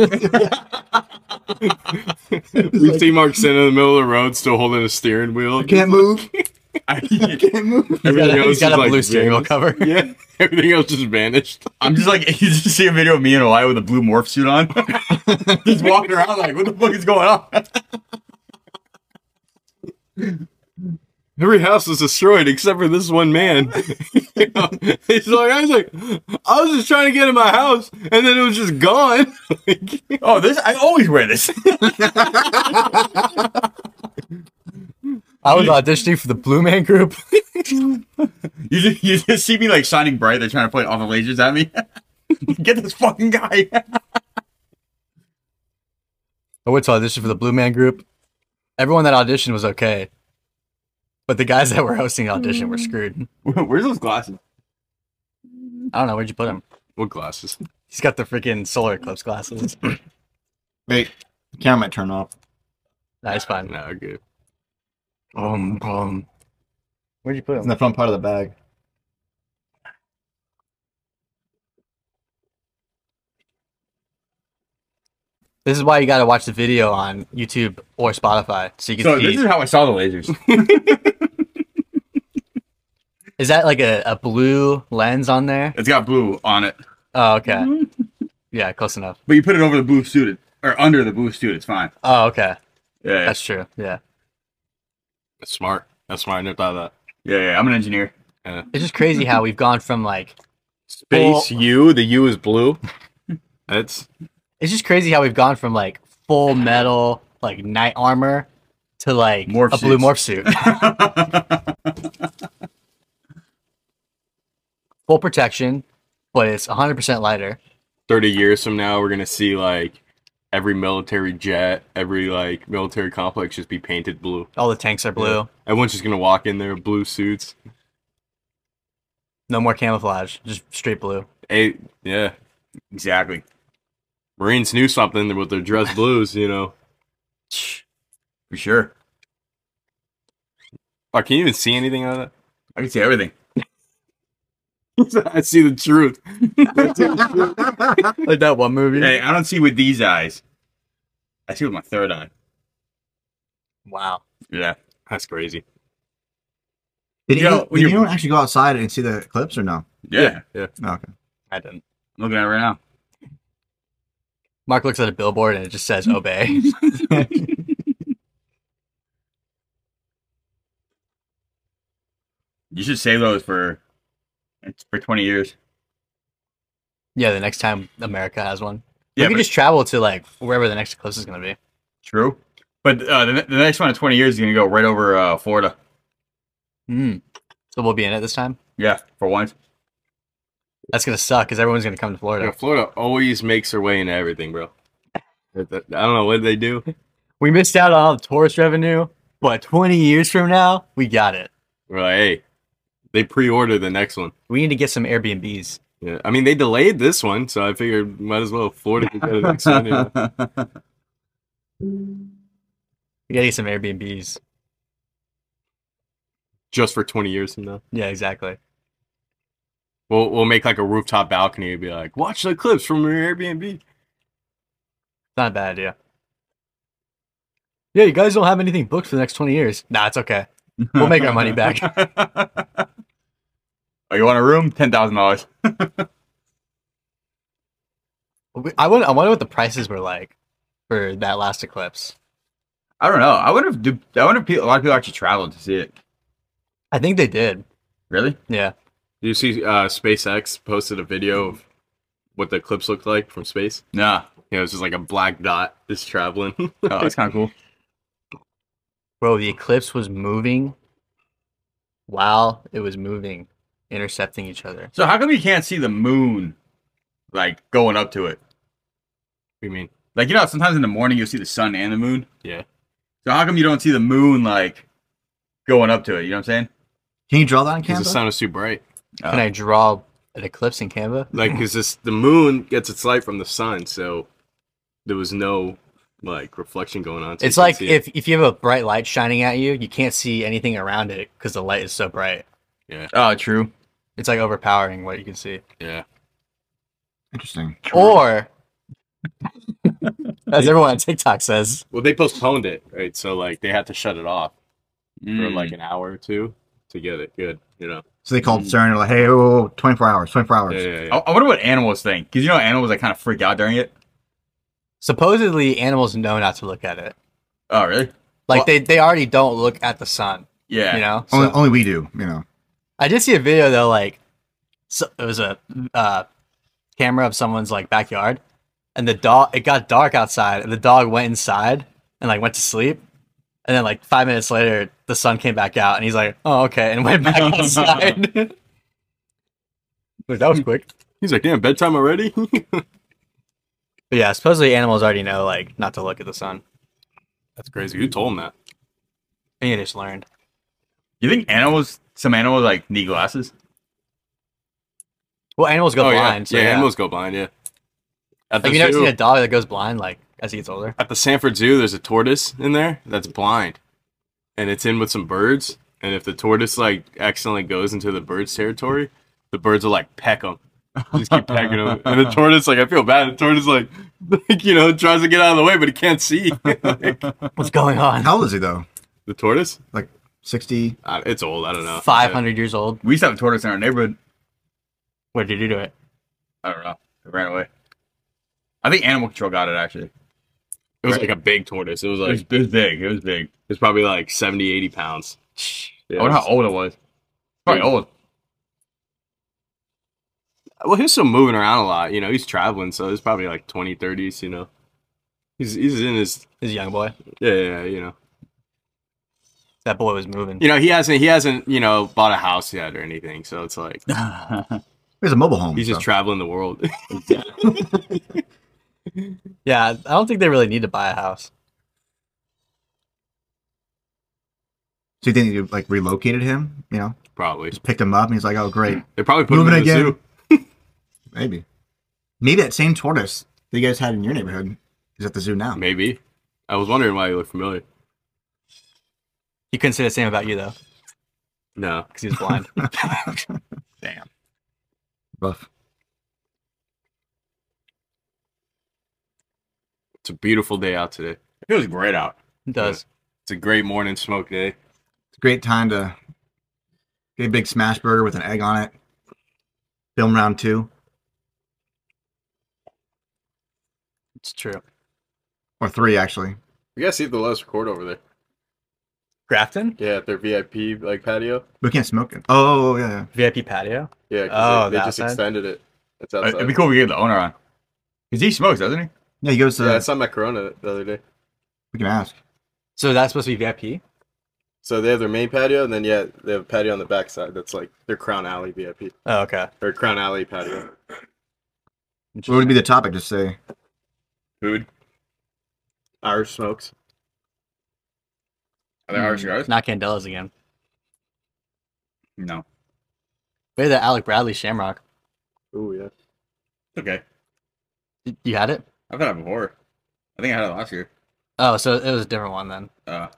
Speaker 3: We see Mark sitting in the middle of the road, still holding a steering wheel.
Speaker 5: I can't move. I can't move.
Speaker 1: He's got a
Speaker 3: is,
Speaker 1: blue steering wheel
Speaker 3: vanished.
Speaker 1: cover.
Speaker 3: Yeah, everything else just vanished.
Speaker 2: I'm just like, you just see a video of me in Hawaii with a blue morph suit on. Just walking around like, what the fuck is going on?
Speaker 3: Every house was destroyed except for this one man. You know, it's like I was just trying to get in my house, and then it was just gone.
Speaker 2: Oh, this, I always wear this.
Speaker 1: I was auditioning for the Blue Man Group.
Speaker 2: You just see me like shining bright. They're trying to point all the lasers at me. Get this fucking guy.
Speaker 1: I went to audition for the Blue Man Group. Everyone that auditioned was okay. But the guys that were hosting the audition were screwed.
Speaker 2: Where's those glasses?
Speaker 1: I don't know. Where'd you put him?
Speaker 3: What glasses?
Speaker 1: He's got the freaking solar eclipse glasses.
Speaker 5: Wait, the camera might turn off.
Speaker 1: Nice, fine.
Speaker 3: No, good.
Speaker 1: Where'd you put
Speaker 5: It's in
Speaker 1: him?
Speaker 5: the front part of the bag.
Speaker 1: This is why you got to watch the video on YouTube or Spotify so you can
Speaker 2: So
Speaker 1: see.
Speaker 2: this is how I saw the lasers.
Speaker 1: Is that like a blue lens on there?
Speaker 2: It's got blue on it,
Speaker 1: Oh, okay. Yeah, close enough.
Speaker 2: but you put it over the blue suit or under the blue suit. It's fine.
Speaker 1: Oh, okay.
Speaker 2: Yeah,
Speaker 1: That's true. Yeah.
Speaker 3: That's smart. That's smart. I never thought of
Speaker 2: yeah. I'm an engineer.
Speaker 3: that.
Speaker 1: It's just crazy how we've gone from like.
Speaker 3: Space U. The U is blue. That's
Speaker 1: It's just crazy how we've gone from like full metal like knight armor to like
Speaker 2: Morph
Speaker 1: a blue
Speaker 2: suits.
Speaker 1: morph suit. Full protection, but it's 100% lighter.
Speaker 3: 30 years from now. We're gonna see like every military jet, every like military complex just be painted blue.
Speaker 1: All the tanks are blue.
Speaker 3: Everyone's just gonna walk in there blue suits.
Speaker 1: No more camouflage, just straight blue.
Speaker 3: Hey, yeah.
Speaker 2: Exactly.
Speaker 3: Marines knew something with their dress blues, you know.
Speaker 2: For sure.
Speaker 3: Oh, can you even see anything out of that?
Speaker 2: I can see everything.
Speaker 3: I see the truth.
Speaker 1: Like that one movie.
Speaker 2: Hey, I don't see with these eyes. I see with my third eye.
Speaker 1: Wow.
Speaker 2: Yeah.
Speaker 3: That's crazy.
Speaker 5: Did
Speaker 2: You know,
Speaker 5: you,
Speaker 2: when
Speaker 5: did
Speaker 2: you're-
Speaker 5: anyone actually go outside and see the eclipse or no?
Speaker 2: Yeah.
Speaker 5: Oh, okay.
Speaker 1: I didn't.
Speaker 2: I'm looking at it right now.
Speaker 1: Mark looks at a billboard and it just says obey.
Speaker 2: You should save those for 20 years.
Speaker 1: Yeah, the next time America has one.
Speaker 2: Yeah,
Speaker 1: we could
Speaker 2: but-
Speaker 1: just travel to like wherever the next eclipse is going to be.
Speaker 2: True. But the next one in 20 years is going to go right over Florida.
Speaker 1: So we'll be in it this time.
Speaker 2: Yeah, for once.
Speaker 1: That's going to suck because everyone's going to come to
Speaker 3: Yeah,
Speaker 1: Florida.
Speaker 3: Florida always makes their way into everything, bro. I don't know what they do.
Speaker 1: We missed out on all the tourist revenue, but 20 years from now, we got it.
Speaker 3: We're like, hey, they pre-ordered the next one.
Speaker 1: We need to get some Airbnbs.
Speaker 3: Yeah, I mean they delayed this one, so I figured might as well Florida could get the next one. You know?
Speaker 1: We got to get some Airbnbs.
Speaker 3: Just for 20 years from now.
Speaker 1: Yeah, exactly.
Speaker 3: We'll make like a rooftop balcony and be like, watch the eclipse from your Airbnb.
Speaker 1: It's not a bad idea. Yeah, you guys don't have anything booked for the next 20 years. Nah, it's okay. We'll make our money back.
Speaker 2: Oh, you want a room? $10,000.
Speaker 1: I wonder what the prices were like for that last eclipse.
Speaker 2: I don't know. I wonder if a lot of people actually traveled to see it.
Speaker 1: I think they did.
Speaker 2: Really?
Speaker 1: Yeah.
Speaker 3: Did you see SpaceX posted a video of what the eclipse looked like from space?
Speaker 2: Nah.
Speaker 3: Yeah, it was just like a black dot just traveling.
Speaker 2: Oh, that's kind of cool.
Speaker 1: Bro, the eclipse was moving while it was moving, intercepting each other.
Speaker 2: So how come you can't see the moon, like, going up to it?
Speaker 3: What do you mean?
Speaker 2: Like, you know, sometimes in the morning you'll see the sun and the moon.
Speaker 3: Yeah.
Speaker 2: So how come you don't see the moon, like, going up to it? You know what I'm saying?
Speaker 5: Can you draw that on
Speaker 3: Because the
Speaker 5: Canva?
Speaker 3: sun is too bright.
Speaker 1: Can I draw an eclipse in Canva?
Speaker 3: Like, because the moon gets its light from the sun, so there was no like reflection going on. So
Speaker 1: It's
Speaker 3: you
Speaker 1: like
Speaker 3: couldn't see it.
Speaker 1: if you have a bright light shining at you, you can't see anything around it because the light is so bright.
Speaker 2: Oh, true.
Speaker 1: It's like overpowering what you can see.
Speaker 3: Yeah.
Speaker 5: Interesting.
Speaker 1: Or, as everyone on TikTok says,
Speaker 3: Well, they postponed it, right? So like they had to shut it off for
Speaker 2: Mm.
Speaker 3: like an hour or two to get it good. You know.
Speaker 5: So they called CERN. They're like, hey, whoa, 24 hours, 24 hours.
Speaker 3: Yeah, yeah,
Speaker 2: I,
Speaker 3: yeah.
Speaker 2: I wonder what animals think, because you know animals like kind of freak out during it.
Speaker 1: supposedly animals know not to look at it.
Speaker 2: Oh, really?
Speaker 1: Like
Speaker 2: Well-
Speaker 1: they already don't look at the sun.
Speaker 2: Yeah.
Speaker 1: You know.
Speaker 5: Only,
Speaker 1: So-
Speaker 5: only we do, you know.
Speaker 1: I did see a video though, like so it was a camera of someone's like backyard, and the dog. It got dark outside, and the dog went inside and like went to sleep, and then like 5 minutes later, the sun came back out, and he's like, "Oh, okay," and went back outside. Like, that was quick.
Speaker 3: He's like, damn, bedtime already?
Speaker 1: But yeah, supposedly animals already know like not to look at the sun.
Speaker 3: That's crazy. Who told him that?
Speaker 1: And you just learned.
Speaker 2: You think some animals like need glasses?
Speaker 1: Well, animals go blind.
Speaker 3: Yeah,
Speaker 1: So,
Speaker 3: animals go blind. Yeah. At the
Speaker 1: Like you never
Speaker 3: zoo-
Speaker 1: seen a dog that goes blind like as he gets older.
Speaker 3: at the Sanford Zoo, there's a tortoise in there that's blind, and it's in with some birds. And if the tortoise like accidentally goes into the bird's territory, the birds will like peck him, just keep pecking him. And the tortoise, like, I feel bad. The tortoise, like tries to get out of the way, but he can't see.
Speaker 1: What's going on?
Speaker 5: How old is he, though?
Speaker 3: The tortoise,
Speaker 5: 60?
Speaker 3: it's old. I don't know.
Speaker 1: 500 years old.
Speaker 2: We used to have a tortoise in our neighborhood.
Speaker 1: What did you do to it?
Speaker 2: I don't know. It ran away. I think animal control got it actually.
Speaker 3: It was like a big tortoise. It was
Speaker 2: It was,
Speaker 3: like
Speaker 2: it was big. It was big.
Speaker 3: it's probably like 70, 80 pounds. Yeah,
Speaker 2: I wonder how old it was. Probably old.
Speaker 3: Well, he was still moving around a lot. He's traveling, so it's probably like 20, 30s. He's in his
Speaker 1: This young boy.
Speaker 3: yeah.
Speaker 1: That boy was moving.
Speaker 3: He hasn't bought a house yet or anything. So it's like
Speaker 5: There's a mobile home.
Speaker 3: he's just
Speaker 5: so.
Speaker 3: traveling the world.
Speaker 1: Yeah, I don't think they really need to buy a house.
Speaker 5: So you think you like relocated him? You know,
Speaker 3: Probably.
Speaker 5: just picked him up, and he's like, "Oh, great,
Speaker 3: They probably put
Speaker 5: moving
Speaker 3: him in the
Speaker 5: again."
Speaker 3: zoo.
Speaker 5: Maybe, maybe that same tortoise that you guys had in your neighborhood is at the zoo now.
Speaker 3: Maybe. I was wondering why he looked familiar.
Speaker 1: He couldn't say the same about you though,
Speaker 3: No.
Speaker 1: because he was blind.
Speaker 2: Damn.
Speaker 5: Rough.
Speaker 3: It's a beautiful day out today.
Speaker 2: It feels great out.
Speaker 1: It does.
Speaker 3: It's a great morning smoke day.
Speaker 5: It's a great time to get a big smash burger with an egg on it. Film round 2
Speaker 1: It's true.
Speaker 5: or 3, actually.
Speaker 3: We gotta see if they'll let us record over there.
Speaker 1: Grafton
Speaker 3: Yeah, at their VIP patio.
Speaker 5: We can't smoke it. Oh, yeah, yeah.
Speaker 1: VIP patio.
Speaker 3: Yeah,
Speaker 1: Oh,
Speaker 3: they
Speaker 1: the
Speaker 3: just
Speaker 1: outside?
Speaker 3: extended it. It's outside.
Speaker 2: It'd be cool if we get the owner on. Because he smokes, doesn't he?
Speaker 5: Yeah, he goes to.
Speaker 3: Yeah, I saw my Corona the other day.
Speaker 5: We can ask.
Speaker 1: So that's supposed to be VIP.
Speaker 3: So they have their main patio, and then they have a patio on the backside that's like their Crown Alley VIP
Speaker 1: Oh, okay.
Speaker 3: or Crown Alley patio.
Speaker 5: What would be the topic? Just say.
Speaker 2: Food.
Speaker 3: Irish smokes.
Speaker 2: Are there Irish cigars?
Speaker 1: Not Candela's again.
Speaker 2: No.
Speaker 1: We had the Alec Bradley Shamrock.
Speaker 3: Ooh yeah.
Speaker 2: It's okay.
Speaker 1: You had it?
Speaker 2: I've had it before. I think I had it last year.
Speaker 1: Oh, so it was a different one then.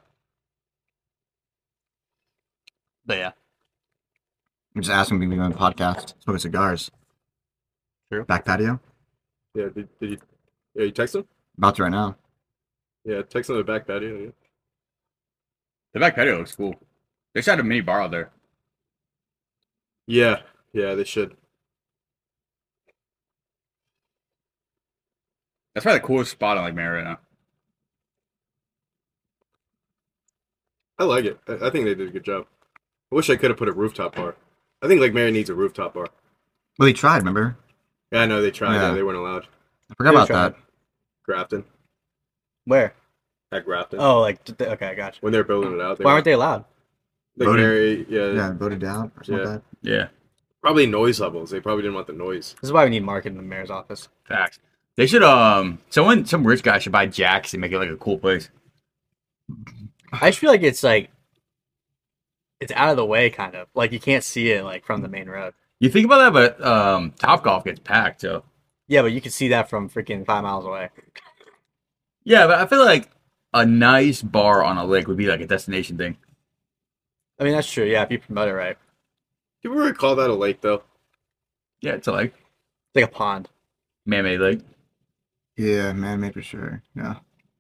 Speaker 1: But yeah,
Speaker 5: I'm just asking me on the podcast. Smoking cigars.
Speaker 1: True.
Speaker 5: Back patio.
Speaker 3: Yeah. Did you? Yeah, you text them?
Speaker 5: About to right now.
Speaker 3: Yeah, text them the back patio. Yeah.
Speaker 2: The back patio looks cool. They should have a mini bar out there.
Speaker 3: Yeah, they should.
Speaker 2: That's probably the coolest spot on like Mary right now.
Speaker 3: I like it. I think they did a good job. I wish I could have put a rooftop bar. I think Lake Mary needs a rooftop bar.
Speaker 5: Well, they tried. Remember?
Speaker 3: Yeah, I know they tried.
Speaker 5: Yeah.
Speaker 3: Yeah, they weren't allowed.
Speaker 5: I forgot
Speaker 1: They
Speaker 5: about
Speaker 1: tried.
Speaker 5: that.
Speaker 3: Grafton.
Speaker 1: where?
Speaker 3: At Grafton.
Speaker 1: Oh, like okay, I got you.
Speaker 3: When they were building it out.
Speaker 1: Why weren't they allowed?
Speaker 3: Lake
Speaker 5: Voted.
Speaker 3: Mary, yeah,
Speaker 5: Yeah, voted out or something
Speaker 3: Yeah.
Speaker 5: like that.
Speaker 2: Yeah.
Speaker 3: probably noise levels. They probably didn't want the noise.
Speaker 1: This is why we need market in the mayor's office.
Speaker 2: Facts. They should some rich guy should buy Jack's and make it like a cool place.
Speaker 1: I just feel like it's out of the way, kind of like you can't see it like from the main road.
Speaker 2: You think about that, but Topgolf gets packed, so
Speaker 1: Yeah, but you can see that from freaking 5 miles away.
Speaker 2: yeah, but I feel like a nice bar on a lake would be like a destination thing.
Speaker 1: I mean, that's true. Yeah, if you promote it right,
Speaker 3: People really call that a lake, though.
Speaker 2: Yeah, it's a lake.
Speaker 1: it's like a pond.
Speaker 2: Man-made lake.
Speaker 5: Yeah, man-made for sure. Yeah.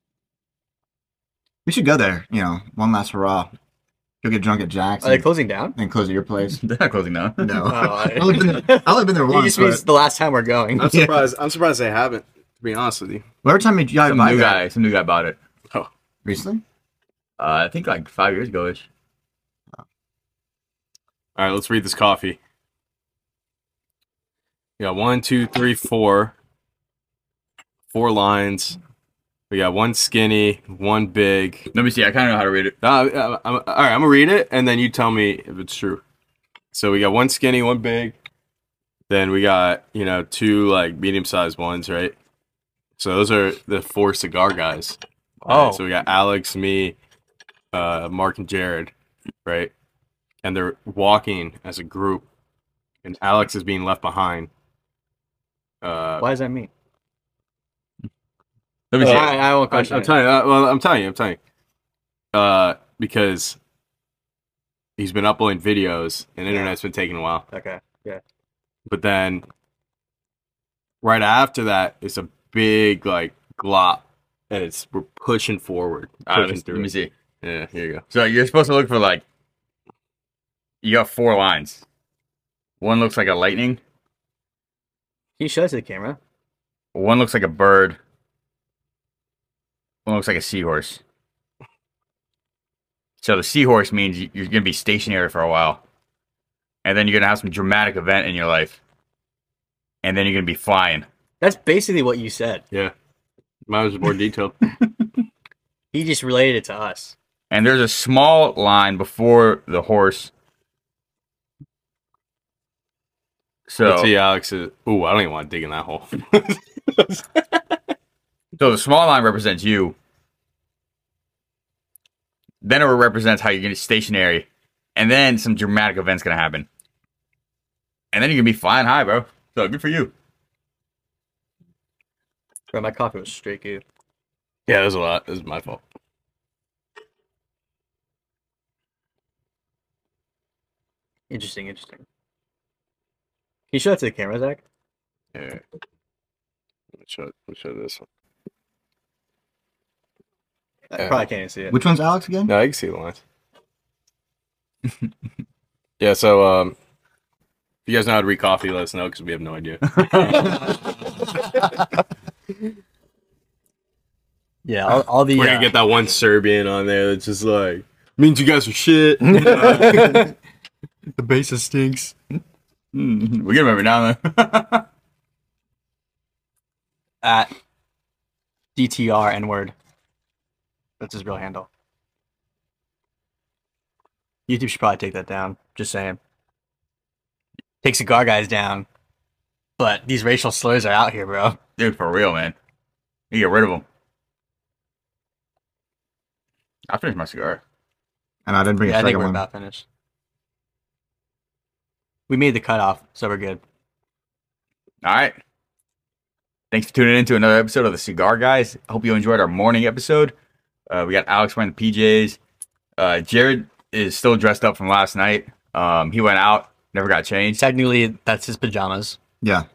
Speaker 5: We should go there. One last hurrah. Go get drunk at Jack's
Speaker 1: Are they
Speaker 5: and
Speaker 1: closing down?
Speaker 5: close at your place.
Speaker 2: They're not closing down.
Speaker 5: No.
Speaker 1: Oh,
Speaker 5: I've only been there
Speaker 1: It
Speaker 5: once.
Speaker 1: just means the last time we're going.
Speaker 3: I'm surprised. I'm surprised they haven't. To be honest with you.
Speaker 5: Every time you
Speaker 2: Some
Speaker 5: buy
Speaker 2: new
Speaker 5: that
Speaker 2: guy bought it.
Speaker 5: recently.
Speaker 2: I think like 5 years ago ish.
Speaker 3: All right, let's read this coffee. We got 1, 2, 3, 4. 4 lines. We got 1 skinny, 1 big.
Speaker 2: Let me see. I kind of know how to read it.
Speaker 3: All right, I'm gonna read it, and then you tell me if it's true. So we got 1 skinny, 1 big. Then we got 2 like medium-sized ones, right? So those are the 4 cigar guys.
Speaker 1: Oh.
Speaker 3: So we got Alex, me, Mark, and Jared, right? And they're walking as a group, and Alex is being left behind.
Speaker 1: Why does that mean?
Speaker 2: Let me see.
Speaker 1: I won't question
Speaker 3: I'm
Speaker 1: it.
Speaker 3: telling you. I'm telling you. Because he's been uploading videos, and internet's been taking a while.
Speaker 1: Okay. Yeah.
Speaker 3: But then, right after that, it's a big like glop, and we're pushing forward, pushing
Speaker 2: Let
Speaker 3: through.
Speaker 2: me
Speaker 3: it.
Speaker 2: see.
Speaker 3: Yeah, here you go.
Speaker 2: So you're supposed to look for like. You got 4 lines. One looks like a lightning.
Speaker 1: Can you show it to the camera?
Speaker 2: One looks like a bird. One looks like a seahorse. So the seahorse means you're going to be stationary for a while. And then you're going to have some dramatic event in your life. And then you're going to be flying.
Speaker 1: That's basically what you said.
Speaker 3: Yeah, mine was more detailed.
Speaker 1: He just related it to us.
Speaker 2: And there's a small line before the horse. So,
Speaker 3: Let's see, Alex is. Ooh, I don't even want to dig in that hole.
Speaker 2: so the small line represents you. Then it represents how you're going to be stationary. And then some dramatic event's going to happen. And then you're going to be flying high, bro. So good for you.
Speaker 1: Bro, my coffee was straight good.
Speaker 3: Yeah, there's a lot. This is my fault.
Speaker 1: Interesting. Can you show it to the camera, Zach?
Speaker 3: Yeah. Let me show this one.
Speaker 1: I probably can't even see it.
Speaker 5: Which one's Alex again?
Speaker 3: No, I can see the lines. Yeah, so if you guys know how to read coffee, let us know because we have no idea.
Speaker 1: Yeah, all the
Speaker 3: We're gonna get that one Serbian on there that's just like means you guys are shit.
Speaker 1: the basis stinks.
Speaker 2: We get him every now and then.
Speaker 1: At DTR N-word. That's his real handle. YouTube should probably take that down. Just saying. Take cigar guys down. But these racial slurs are out here, bro.
Speaker 2: Dude, for real, man. You get rid of them. I finished my cigar.
Speaker 5: And I didn't bring
Speaker 1: Yeah,
Speaker 5: a
Speaker 1: I think
Speaker 5: second
Speaker 1: we're
Speaker 5: one.
Speaker 1: about finished. We made the cutoff, so we're good.
Speaker 2: All right. Thanks for tuning in to another episode of the Cigar Guys. I hope you enjoyed our morning episode. We got Alex wearing the PJs. Jared is still dressed up from last night. He went out, never got changed.
Speaker 1: Technically, that's his pajamas.
Speaker 5: Yeah.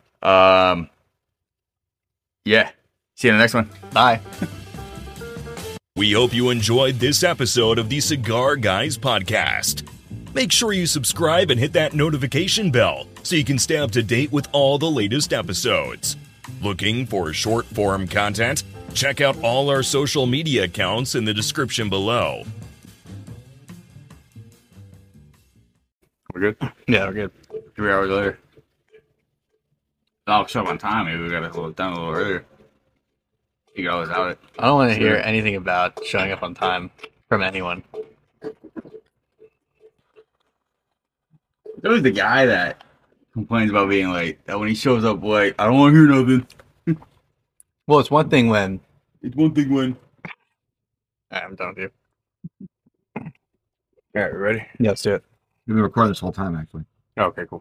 Speaker 2: Yeah. See you in the next one.
Speaker 1: Bye.
Speaker 4: We hope you enjoyed this episode of the Cigar Guys podcast. Make sure you subscribe and hit that notification bell so you can stay up to date with all the latest episodes. Looking for short form content? Check out all our social media accounts in the description below.
Speaker 3: We're good.
Speaker 1: Yeah, we're good.
Speaker 2: 3 hours later. I'll show up on time. Maybe we got to hold it down a little earlier. Figure all this out.
Speaker 1: I don't want to hear anything about showing up on time from anyone.
Speaker 2: There's always the guy that complains about being late. That when he shows up late, I don't want to hear nothing.
Speaker 1: Well, it's one thing when...
Speaker 2: It's one thing when.
Speaker 1: I'm done with you.
Speaker 3: All right, we ready?
Speaker 1: Yeah, let's do it.
Speaker 5: We've been recording this whole time, actually.
Speaker 3: Okay, cool.